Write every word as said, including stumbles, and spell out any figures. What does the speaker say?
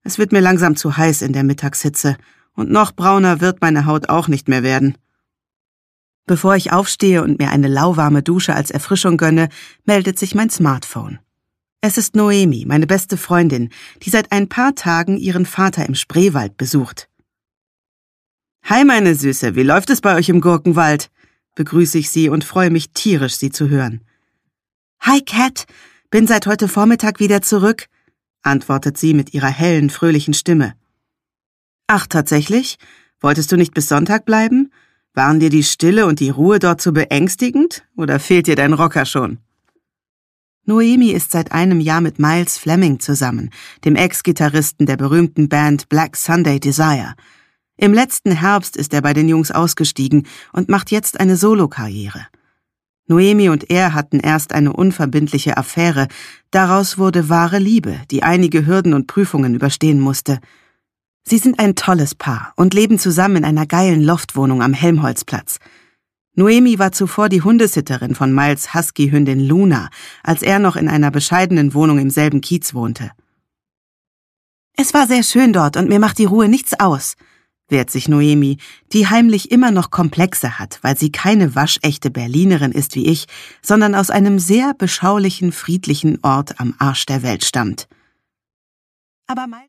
Es wird mir langsam zu heiß in der Mittagshitze und noch brauner wird meine Haut auch nicht mehr werden. Bevor ich aufstehe und mir eine lauwarme Dusche als Erfrischung gönne, meldet sich mein Smartphone. Es ist Noemi, meine beste Freundin, die seit ein paar Tagen ihren Vater im Spreewald besucht. »Hi, meine Süße, wie läuft es bei euch im Gurkenwald?« begrüße ich sie und freue mich tierisch, sie zu hören. »Hi, Cat, bin seit heute Vormittag wieder zurück«, antwortet sie mit ihrer hellen, fröhlichen Stimme. »Ach, tatsächlich? Wolltest du nicht bis Sonntag bleiben? Waren dir die Stille und die Ruhe dort zu beängstigend, oder fehlt dir dein Rocker schon?« Noemi ist seit einem Jahr mit Miles Fleming zusammen, dem Ex-Gitarristen der berühmten Band Black Sunday Desire. Im letzten Herbst ist er bei den Jungs ausgestiegen und macht jetzt eine Solokarriere. Noemi und er hatten erst eine unverbindliche Affäre, daraus wurde wahre Liebe, die einige Hürden und Prüfungen überstehen musste. Sie sind ein tolles Paar und leben zusammen in einer geilen Loftwohnung am Helmholtzplatz. Noemi war zuvor die Hundesitterin von Miles Husky-Hündin Luna, als er noch in einer bescheidenen Wohnung im selben Kiez wohnte. »Es war sehr schön dort und mir macht die Ruhe nichts aus«, wehrt sich Noemi, die heimlich immer noch Komplexe hat, weil sie keine waschechte Berlinerin ist wie ich, sondern aus einem sehr beschaulichen, friedlichen Ort am Arsch der Welt stammt. Aber